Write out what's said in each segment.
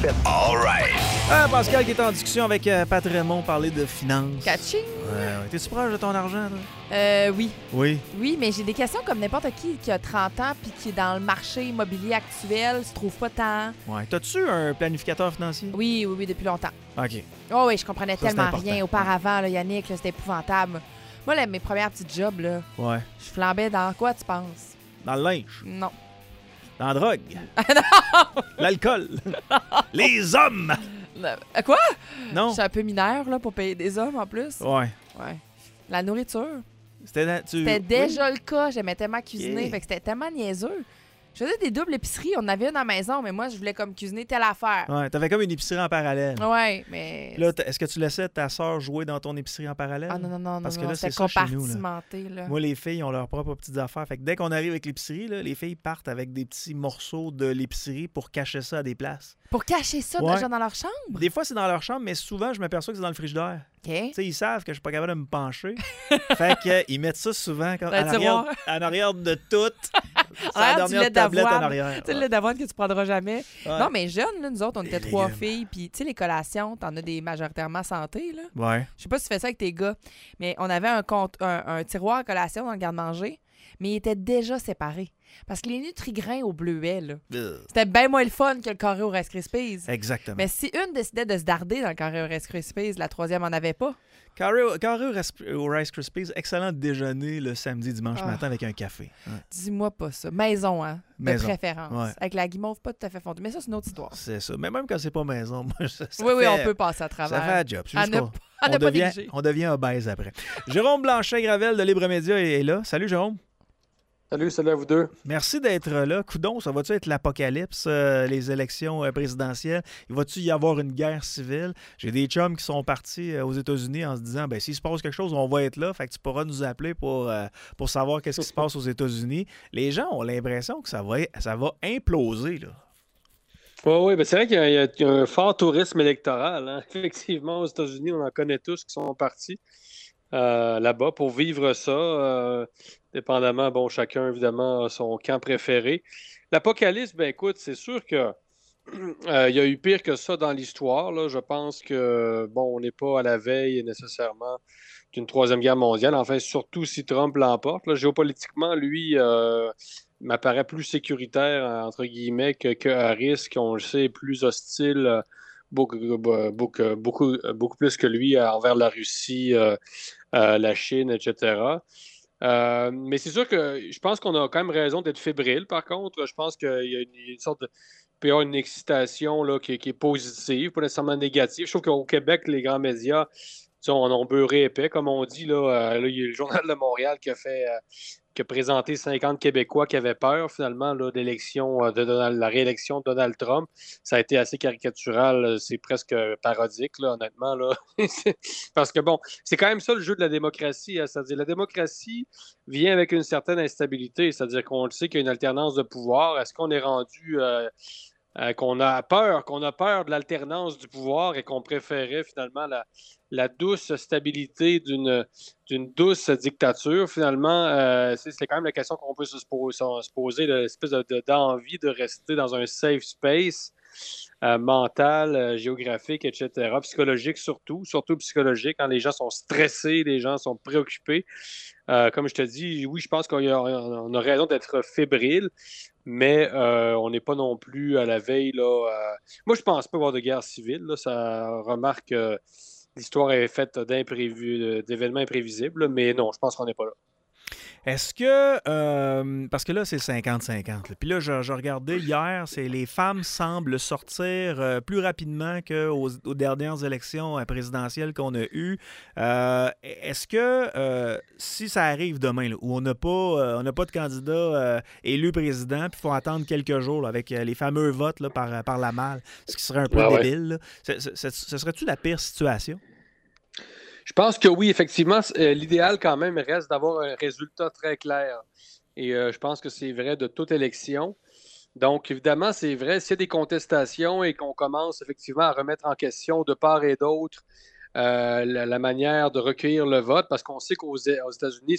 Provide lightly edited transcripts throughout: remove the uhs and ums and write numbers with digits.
faites. All right. Pascal qui est en discussion avec Pat Raymond, parler de finances. Catching. Ouais. T'es-tu proche de ton argent, toi? Oui. Oui. Oui, mais j'ai des questions comme n'importe qui a 30 ans puis qui est dans le marché immobilier actuel, se trouve pas tant. Ouais. T'as-tu un planificateur financier? Oui, depuis longtemps. OK. Oh oui, je comprenais Ça, c'est tellement important. rien auparavant, là, Yannick, là, c'était épouvantable. Moi, là, mes premières petites jobs, là, Ouais. je flambais dans quoi, tu penses? Dans le linge. Non. Dans la drogue. L'alcool. Les hommes. Quoi? Non. Je suis un peu mineure, là, pour payer des hommes, en plus. Ouais. Ouais. La nourriture. C'était Déjà le cas. J'aimais tellement cuisiner. Yeah. Fait que c'était tellement niaiseux. Je faisais des doubles épiceries. On en avait une à la maison, mais moi, je voulais comme cuisiner telle affaire. Ouais, t'avais comme une épicerie en parallèle. Ouais, mais... Là, est-ce que tu laissais ta sœur jouer dans ton épicerie en parallèle? Ah non, Parce que non, là, c'était c'est ça chez nous, là. compartimenté, là. Moi, les filles ont leurs propres petites affaires. Fait que dès qu'on arrive avec l'épicerie, là, les filles partent avec des petits morceaux de l'épicerie pour cacher ça à des places. Pour cacher ça Ouais. déjà dans leur chambre? Des fois, c'est dans leur chambre, mais souvent, je m'aperçois que c'est dans le frigidaire. OK. Tu sais, ils savent que je suis pas capable de me pencher. Fait qu'ils mettent ça souvent comme Dans le tiroir. en arrière de tout. C'est Ah, la du dernière lait tablette en d'avoine. arrière. Tu sais, le lait d'avoine que tu prendras jamais. Ouais. Non, mais jeunes, là, nous autres, on était Les 3 légumes. filles. Puis, tu sais, les collations, t'en as des majoritairement santé, là. Ouais. Je sais pas si tu fais ça avec tes gars, mais on avait un tiroir à collation dans le garde-manger, mais il était déjà séparé. Parce que les Nutri-Grains au bleuet, là, c'était bien moins le fun que le carré au Rice Krispies. Exactement. Mais si une décidait de se darder dans le carré au Rice Krispies, la troisième en avait pas. Carré au Rice Krispies, excellent déjeuner le samedi, dimanche matin avec un café. Ouais. Dis-moi pas ça. Maison, hein, Maison. de préférence. Ouais. Avec la guimauve pas tout à fait fondue. Mais ça, c'est une autre histoire. C'est ça. Mais même quand c'est pas maison, moi, ça Oui, fait, on peut passer à travers. Ça fait un job. C'est À juste ne- qu'on- à ne pas négliger. on devient obèse après. Jérôme Blanchet-Gravel de Libre Média est là. Salut, Jérôme. Salut à vous deux. Merci d'être là. Coudon, ça va-tu être l'apocalypse, les élections présidentielles? Il va-tu y avoir une guerre civile? J'ai des chums qui sont partis aux États-Unis en se disant, ben s'il se passe quelque chose, on va être là. Fait que tu pourras nous appeler pour savoir qu'est-ce qui se passe aux États-Unis. Les gens ont l'impression que ça va imploser, là. Oui, ben c'est vrai qu'il y a un fort tourisme électoral. Hein. Effectivement, aux États-Unis, on en connaît tous qui sont partis là-bas pour vivre ça. Dépendamment, bon, chacun, évidemment, a son camp préféré. L'apocalypse, ben écoute, c'est sûr que il y a eu pire que ça dans l'histoire. Là. Je pense que, bon, on n'est pas à la veille nécessairement d'une troisième guerre mondiale. Enfin, surtout si Trump l'emporte. Là, géopolitiquement, lui, m'apparaît plus sécuritaire, entre guillemets, que Harris, qu'on le sait, est plus hostile, beaucoup plus que lui envers la Russie, la Chine, etc. Mais c'est sûr que je pense qu'on a quand même raison d'être fébrile, par contre. Je pense qu'il y a une sorte de... Il peut y avoir une excitation là, qui est positive, pas nécessairement négative. Je trouve qu'au Québec, les grands médias on a beurré épais, comme on dit. Là, il y a le Journal de Montréal qui a présenté 50 Québécois qui avaient peur, finalement, là, d'élection, la réélection de Donald Trump. Ça a été assez caricatural. C'est presque parodique, là, honnêtement. Là. Parce que, bon, c'est quand même ça le jeu de la démocratie. Hein, c'est-à-dire, la démocratie vient avec une certaine instabilité. C'est-à-dire qu'on le sait qu'il y a une alternance de pouvoir. Est-ce qu'on est rendu... qu'on a peur de l'alternance du pouvoir et qu'on préférait finalement la douce stabilité d'une douce dictature. Finalement, c'est quand même la question qu'on peut se poser, l'espèce d'envie de rester dans un safe space mental, géographique, etc., psychologique surtout psychologique, quand les gens sont stressés, les gens sont préoccupés. Comme je te dis, oui, je pense qu'on a raison d'être fébrile, mais on n'est pas non plus à la veille. Là, moi, je pense pas avoir de guerre civile. Là, ça remarque l'histoire est faite d'événements imprévisibles, là, mais non, je pense qu'on n'est pas là. Est-ce que, parce que là, c'est 50-50. Là. Puis là, je regardais hier, les femmes semblent sortir plus rapidement qu'aux dernières élections présidentielles qu'on a eues. Est-ce que si ça arrive demain, là, où on n'a pas de candidat élu président, puis il faut attendre quelques jours là, avec les fameux votes là, par la malle, ce qui serait un peu débile, là, ce serait-tu la pire situation? Je pense que oui, effectivement, l'idéal quand même reste d'avoir un résultat très clair. Et je pense que c'est vrai de toute élection. Donc, évidemment, c'est vrai, s'il y a des contestations et qu'on commence effectivement à remettre en question de part et d'autre la manière de recueillir le vote, parce qu'on sait qu'aux États-Unis,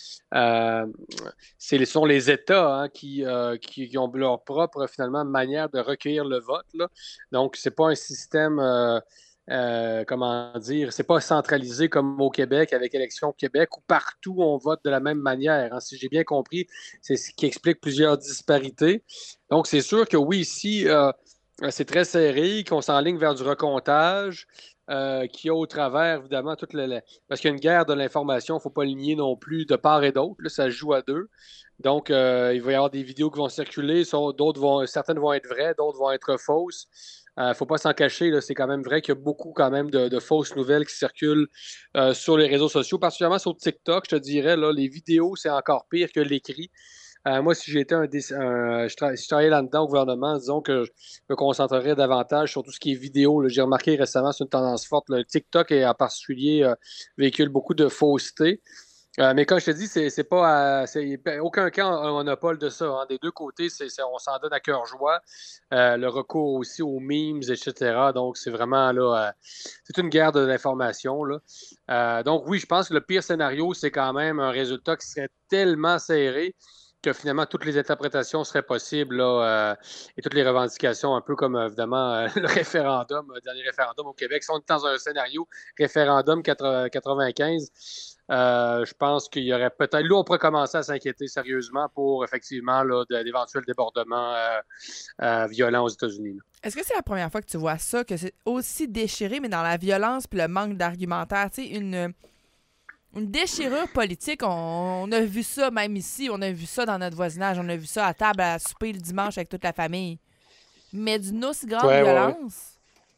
ce sont les États hein, qui ont leur propre, finalement, manière de recueillir le vote. Là. Donc, c'est pas un système... comment dire, c'est pas centralisé comme au Québec avec Élections Québec où partout on vote de la même manière. Hein. Si j'ai bien compris, c'est ce qui explique plusieurs disparités. Donc, c'est sûr que oui, ici, c'est très serré, qu'on s'enligne vers du recomptage, qu'il y a au travers, évidemment, parce qu'il y a une guerre de l'information, il ne faut pas le nier non plus de part et d'autre. Là, ça se joue à deux. Donc, il va y avoir des vidéos qui vont circuler, certaines vont être vraies, d'autres vont être fausses. Il ne faut pas s'en cacher, là, c'est quand même vrai qu'il y a beaucoup quand même de fausses nouvelles qui circulent sur les réseaux sociaux, particulièrement sur TikTok, je te dirais, là, les vidéos, c'est encore pire que l'écrit. Moi, si j'étais si je travaillais là-dedans au gouvernement, disons que je me concentrerais davantage sur tout ce qui est vidéo. Là. J'ai remarqué récemment, c'est une tendance forte. Le TikTok, en particulier, véhicule beaucoup de fausseté. Mais comme je te dis, c'est pas aucun cas un monopole de ça. Hein. Des deux côtés, on s'en donne à cœur joie. Le recours aussi aux memes, etc. Donc, c'est vraiment là, c'est une guerre de l'information. Là. Donc, oui, je pense que le pire scénario, c'est quand même un résultat qui serait tellement serré que finalement toutes les interprétations seraient possibles là, et toutes les revendications, un peu comme évidemment le référendum, le dernier référendum au Québec. Si on est dans un scénario référendum 95, je pense qu'il y aurait peut-être... Là, on pourrait commencer à s'inquiéter sérieusement pour, effectivement, là, d'éventuels débordements violents aux États-Unis. Là. Est-ce que c'est la première fois que tu vois ça, que c'est aussi déchiré, mais dans la violence puis le manque d'argumentaire? Tu sais, une déchirure politique, on a vu ça même ici, on a vu ça dans notre voisinage, on a vu ça à table à souper le dimanche avec toute la famille. Mais d'une aussi grande violence...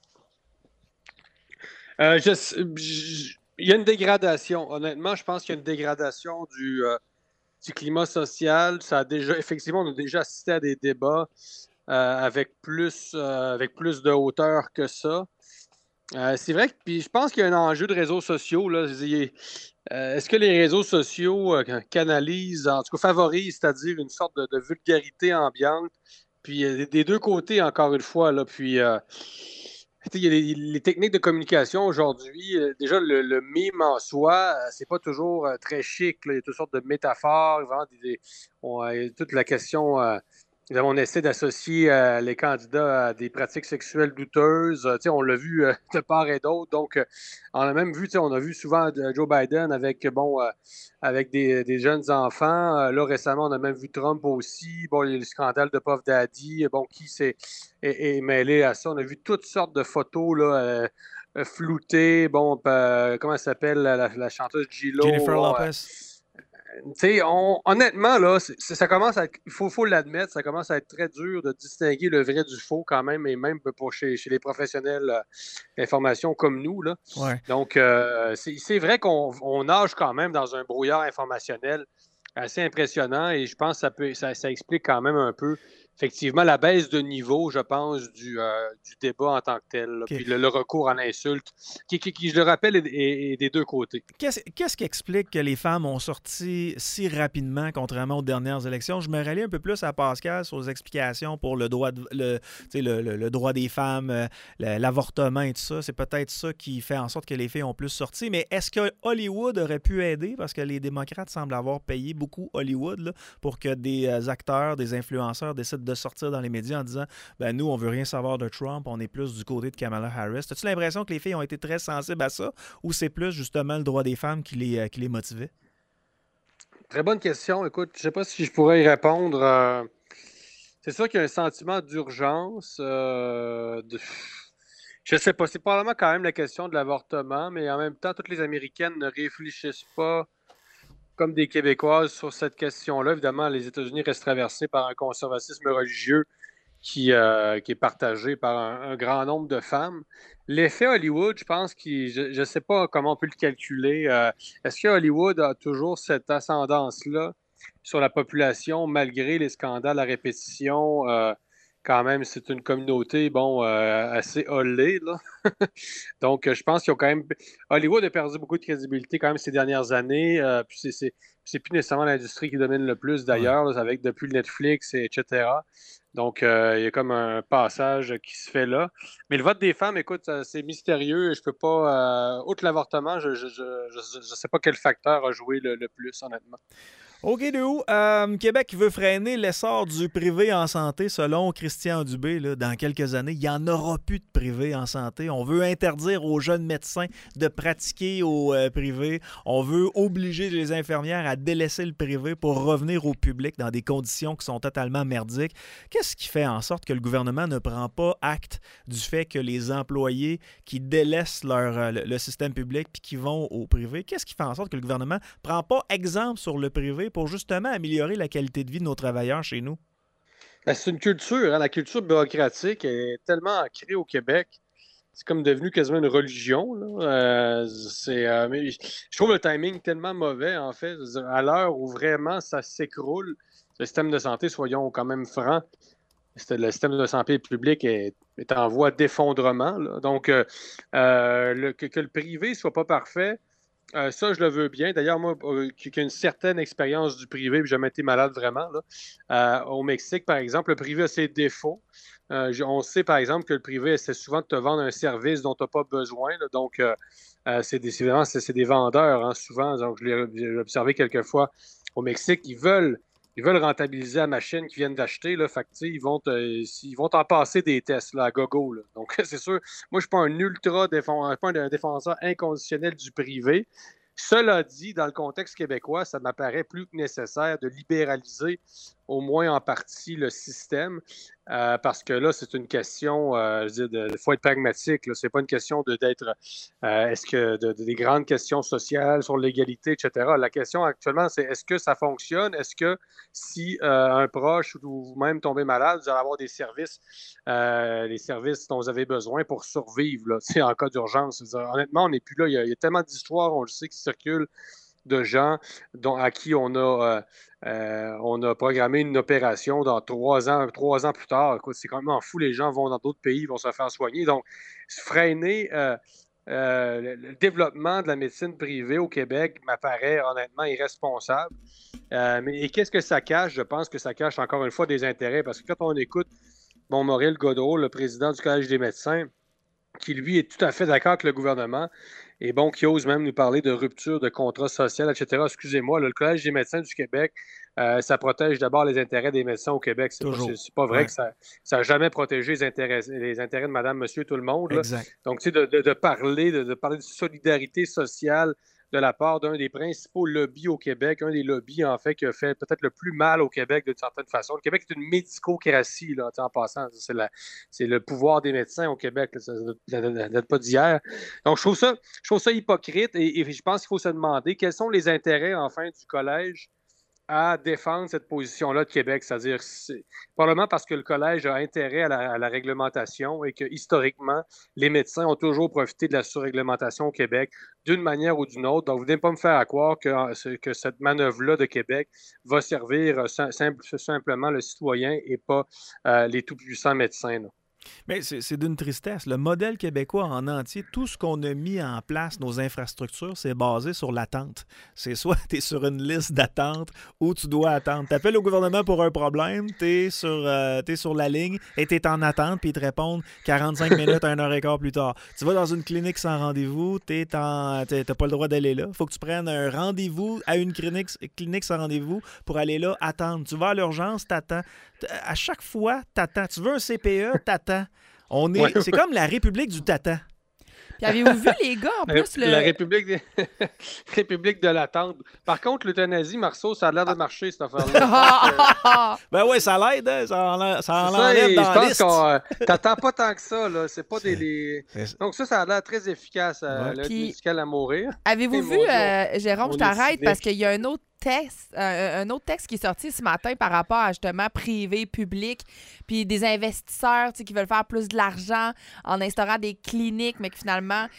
Il y a une dégradation. Honnêtement, je pense qu'il y a une dégradation du climat social. Effectivement, on a déjà assisté à des débats avec plus de hauteur que ça. C'est vrai que puis je pense qu'il y a un enjeu de réseaux sociaux. Là. Est-ce que les réseaux sociaux canalisent, en tout cas favorisent, c'est-à-dire une sorte de vulgarité ambiante? Puis des deux côtés, encore une fois, là, puis il y a les techniques de communication aujourd'hui. Déjà, le mime en soi, c'est pas toujours très chic. Là. Il y a toutes sortes de métaphores. Vraiment, toute la question. On essaie d'associer les candidats à des pratiques sexuelles douteuses. On l'a vu de part et d'autre. Donc, on a même vu, on a vu souvent Joe Biden avec des jeunes enfants. Là, récemment, on a même vu Trump aussi. Bon, il y a le scandale de Puff Daddy. Bon, qui est mêlé à ça? On a vu toutes sortes de photos là, floutées. Bon, comment elle s'appelle, la chanteuse J-Lo? Jennifer Lopez. Honnêtement, là, ça commence à être, il faut l'admettre, ça commence à être très dur de distinguer le vrai du faux quand même, et même pour chez les professionnels d'information comme nous. Là. Ouais. Donc, c'est vrai qu'on nage quand même dans un brouillard informationnel assez impressionnant, et je pense que ça explique quand même un peu, effectivement, la baisse de niveau, je pense, du débat en tant que tel. Là. Okay. Puis le recours à l'insulte, qui, je le rappelle, est des deux côtés. Qu'est-ce qui explique que les femmes ont sorti si rapidement, contrairement aux dernières élections? Je me rallie un peu plus à Pascal sur les explications pour le droit, le droit des femmes, l'avortement et tout ça. C'est peut-être ça qui fait en sorte que les filles ont plus sorti. Mais est-ce que Hollywood aurait pu aider? Parce que les démocrates semblent avoir payé beaucoup Hollywood là, pour que des acteurs, des influenceurs décident de sortir dans les médias en disant ben nous, on veut rien savoir de Trump, on est plus du côté de Kamala Harris. As-tu l'impression que les filles ont été très sensibles à ça ou c'est plus justement le droit des femmes qui les motivait? Très bonne question. Écoute, je ne sais pas si je pourrais y répondre. C'est sûr qu'il y a un sentiment d'urgence. Je ne sais pas. C'est probablement quand même la question de l'avortement, mais en même temps, toutes les Américaines ne réfléchissent pas comme des Québécoises sur cette question-là. Évidemment, les États-Unis restent traversés par un conservatisme religieux qui est partagé par un grand nombre de femmes. L'effet Hollywood, je pense je ne sais pas comment on peut le calculer. Est-ce que Hollywood a toujours cette ascendance-là sur la population malgré les scandales à répétition? Quand même, c'est une communauté, assez hollée, là. Donc, je pense qu'ils ont quand même... Hollywood a perdu beaucoup de crédibilité quand même ces dernières années. Puis C'est plus nécessairement l'industrie qui domine le plus, d'ailleurs, là, avec depuis le Netflix, etc. Donc, il y a comme un passage qui se fait là. Mais le vote des femmes, écoute, c'est mystérieux. Je peux pas... outre l'avortement, je sais pas quel facteur a joué le plus, honnêtement. OK, Québec veut freiner l'essor du privé en santé selon Christian Dubé. Là, dans quelques années, il n'y en aura plus de privé en santé. On veut interdire aux jeunes médecins de pratiquer au privé. On veut obliger les infirmières à délaisser le privé pour revenir au public dans des conditions qui sont totalement merdiques. Qu'est-ce qui fait en sorte que le gouvernement ne prend pas acte du fait que les employés qui délaissent le système public puis qui vont au privé, qu'est-ce qui fait en sorte que le gouvernement ne prend pas exemple sur le privé pour justement améliorer la qualité de vie de nos travailleurs chez nous? Ben, c'est une culture, hein? La culture bureaucratique est tellement ancrée au Québec. C'est comme devenu quasiment une religion, là. Mais je trouve le timing tellement mauvais, en fait. Je veux dire, à l'heure où vraiment ça s'écroule, le système de santé, soyons quand même francs, le système de santé publique est en voie d'effondrement, là. Donc, que le privé soit pas parfait, ça, je le veux bien. D'ailleurs, moi, qui ai une certaine expérience du privé, puis j'ai jamais été malade vraiment, là. Au Mexique, par exemple, le privé a ses défauts. On sait, par exemple, que le privé essaie souvent de te vendre un service dont tu n'as pas besoin, là. Donc, c'est des vendeurs, hein, souvent. Donc, j'ai observé quelques fois au Mexique, ils veulent rentabiliser la machine qu'ils viennent d'acheter. Là, fait que, ils vont t'en passer des tests là, à gogo. Là. Donc, c'est sûr, moi, je ne suis pas un défenseur inconditionnel du privé. Cela dit, dans le contexte québécois, ça m'apparaît plus que nécessaire de libéraliser au moins en partie le système, parce que là, c'est une question, je veux dire, il faut être pragmatique. Ce n'est pas une question d'être, des grandes questions sociales sur l'égalité, etc. La question actuellement, c'est est-ce que ça fonctionne? Est-ce que si un proche ou vous-même tombez malade, vous allez avoir des services, les services dont vous avez besoin pour survivre là, en cas d'urgence? Honnêtement, on n'est plus là. Il y a tellement d'histoires, on le sait, qui circulent de gens à qui on a programmé une opération dans 3 ans plus tard. Écoute, c'est quand même fou. Les gens vont dans d'autres pays, vont se faire soigner. Donc, freiner le développement de la médecine privée au Québec m'apparaît honnêtement irresponsable. Et qu'est-ce que ça cache? Je pense que ça cache encore une fois des intérêts, parce que quand on écoute Maurice Gaudreault, le président du Collège des médecins, qui lui est tout à fait d'accord avec le gouvernement, et bon, qui ose même nous parler de rupture de contrat social, etc. Excusez-moi, le Collège des médecins du Québec, ça protège d'abord les intérêts des médecins au Québec. C'est pas vrai que ça n'a jamais protégé les intérêts de madame, monsieur, tout le monde. Là. Donc, tu sais, de parler de solidarité sociale de la part d'un des principaux lobbies au Québec, un des lobbies, en fait, qui a fait peut-être le plus mal au Québec d'une certaine façon. Le Québec est une médicocratie, là, en passant. C'est le pouvoir des médecins au Québec. Là, ça ne date pas d'hier. Donc, je trouve ça hypocrite et je pense qu'il faut se demander quels sont les intérêts, enfin, du collège à défendre cette position-là de Québec. C'est-à-dire, probablement parce que le collège a intérêt à la réglementation et que, historiquement, les médecins ont toujours profité de la surréglementation au Québec d'une manière ou d'une autre. Donc, vous ne venez pas me faire croire que cette manœuvre-là de Québec va servir simplement le citoyen et pas les tout-puissants médecins, là. Mais c'est d'une tristesse. Le modèle québécois en entier, tout ce qu'on a mis en place, nos infrastructures, c'est basé sur l'attente. C'est soit tu es sur une liste d'attente ou tu dois attendre. Tu appelles au gouvernement pour un problème, tu es sur la ligne et tu es en attente, puis ils te répondent 45 minutes à 1h15 plus tard. Tu vas dans une clinique sans rendez-vous, tu n'as pas le droit d'aller là. Il faut que tu prennes un rendez-vous à une clinique sans rendez-vous pour aller là, attendre. Tu vas à l'urgence, t'attends. À chaque fois, t'attends. Tu veux un CPE, t'attends. C'est comme la République du tata. Puis avez-vous vu, les gars, en plus... La République de l'attente. Par contre, l'euthanasie, Marceau, ça a l'air de marcher, cette affaire-là. Ben oui, ça l'aide, hein? Ça enlève dans la liste. Je pense qu'on t'attends pas tant que ça, là. C'est pas des... Donc ça a l'air très efficace, l'aide médicale à mourir. Avez-vous vu, Jérôme, je t'arrête, parce qu'il y a un autre texte qui est sorti ce matin par rapport à justement privé, public, puis des investisseurs qui veulent faire plus de l'argent en instaurant des cliniques, mais que finalement,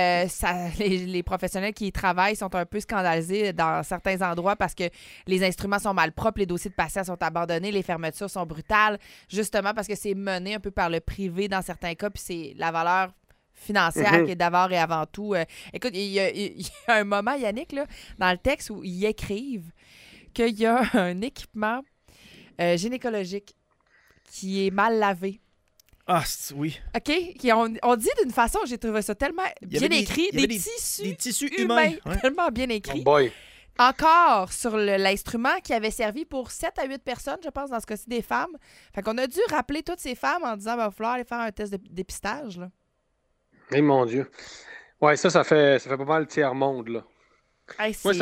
les professionnels qui y travaillent sont un peu scandalisés dans certains endroits parce que les instruments sont mal propres, les dossiers de patients sont abandonnés, les fermetures sont brutales, justement parce que c'est mené un peu par le privé dans certains cas, puis c'est la valeur financière qui est d'abord et avant tout. Écoute, il y a un moment, Yannick, là, dans le texte où ils écrivent qu'il y a un équipement gynécologique qui est mal lavé. Ah, oui. OK? On dit d'une façon, j'ai trouvé ça tellement bien écrit, des tissus humains. Tellement bien écrits. Oh boy. Encore sur l'instrument qui avait servi pour 7 à 8 personnes, je pense, dans ce cas-ci, des femmes. Fait qu'on a dû rappeler toutes ces femmes en disant, il va falloir aller faire un test de dépistage, là. Eh mon Dieu. Ouais, ça fait pas mal le tiers-monde, là. Hey, Moi,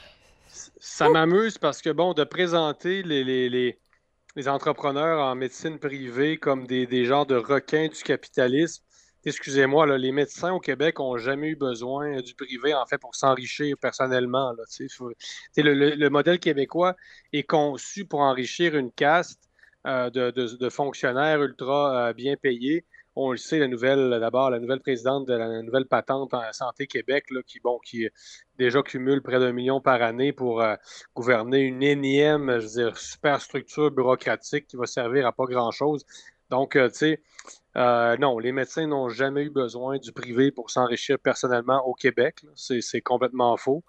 ça m'amuse parce que, bon, de présenter les entrepreneurs en médecine privée comme des genres de requins du capitalisme. Excusez-moi, là, les médecins au Québec n'ont jamais eu besoin du privé, en fait, pour s'enrichir personnellement. Là, le modèle québécois est conçu pour enrichir une caste de fonctionnaires ultra bien payés. On le sait, la nouvelle présidente de la nouvelle patente en Santé Québec, là, qui déjà cumule près d'1 million par année pour gouverner une énième, je veux dire, super structure bureaucratique qui va servir à pas grand-chose. Donc, tu sais, non, les médecins n'ont jamais eu besoin du privé pour s'enrichir personnellement au Québec. C'est complètement faux,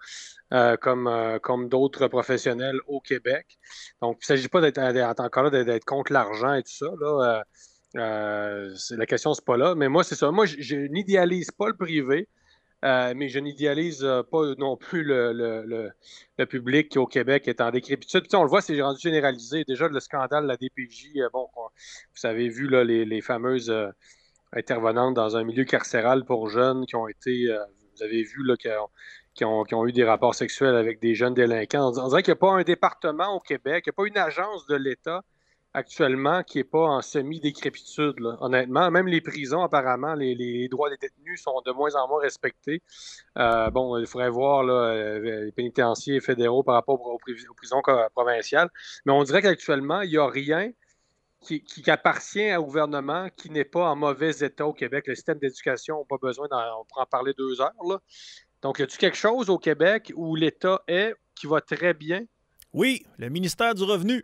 comme d'autres professionnels au Québec. Donc, il ne s'agit pas d'être contre l'argent et tout ça, là. La question, c'est pas là. Mais moi, c'est ça. Moi, je n'idéalise pas le privé, mais je n'idéalise pas non plus le public qui, au Québec, est en décrépitude. Puis, on le voit, c'est rendu généralisé. Déjà, le scandale de la DPJ, vous avez vu là, les fameuses intervenantes dans un milieu carcéral pour jeunes qui ont été, vous avez vu, là, qui ont eu des rapports sexuels avec des jeunes délinquants. On dirait qu'il n'y a pas un département au Québec, il n'y a pas une agence de l'État actuellement qui n'est pas en semi-décrépitude, là. Honnêtement, même les prisons, apparemment, les droits des détenus sont de moins en moins respectés. Bon, il faudrait voir là, les pénitenciers fédéraux par rapport aux prisons provinciales. Mais on dirait qu'actuellement, il n'y a rien qui appartient au gouvernement qui n'est pas en mauvais état au Québec. Le système d'éducation, on n'a pas besoin on pourra en parler 2 heures, là. Donc, y a-t-il quelque chose au Québec où l'État qui va très bien? Oui, le ministère du Revenu.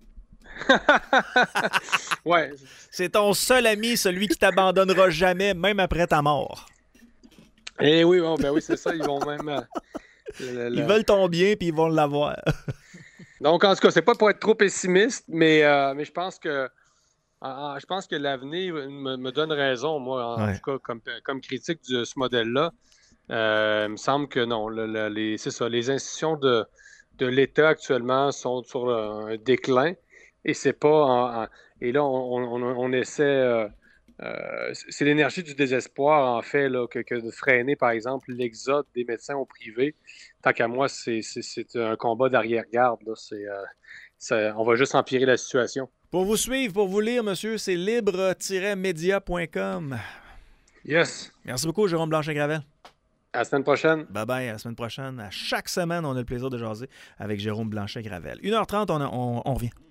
Ouais. C'est ton seul ami, celui qui t'abandonnera jamais, même après ta mort. Eh oui, bon, ben oui, c'est ça. Ils vont même. Ils veulent ton bien puis ils vont l'avoir. Donc, en tout cas, c'est pas pour être trop pessimiste, mais je pense que l'avenir me donne raison, moi, en tout cas, comme critique de ce modèle-là. Il me semble que non, c'est ça. Les institutions de l'État actuellement sont sur un déclin. Et c'est pas et là, on essaie. C'est l'énergie du désespoir, en fait, là, que de freiner, par exemple, l'exode des médecins au privé. Tant qu'à moi, c'est un combat d'arrière-garde. Là. On va juste empirer la situation. Pour vous suivre, pour vous lire, monsieur, c'est libre-media.com. Yes. Merci beaucoup, Jérôme Blanchet-Gravel. À la semaine prochaine. Bye-bye, à la semaine prochaine. À chaque semaine, on a le plaisir de jaser avec Jérôme Blanchet-Gravel. 1h30, on revient.